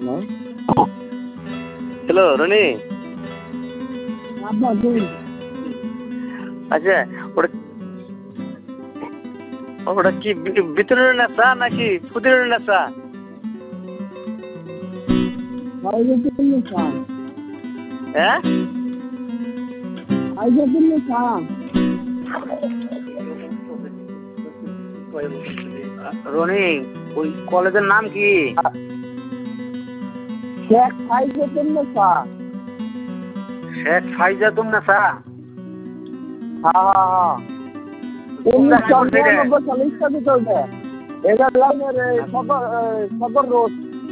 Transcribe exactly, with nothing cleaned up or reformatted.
Hello Roni. আচ্ছা ওটা ওটা কি ভিতরের নেশা নাকি ফুদিরের নেশা? হ্যাঁ রনি ওই কলেজের নাম কি? শেখ ফাইজাতুন নেশা। শেখ ফাইজাতুন নেশা। হ্যাঁ হ্যাঁ হ্যাঁ উনিশশো নিরানব্বই সালে স্থাপিত হয়েছে। এটা লাইনের সদর সদর রোড।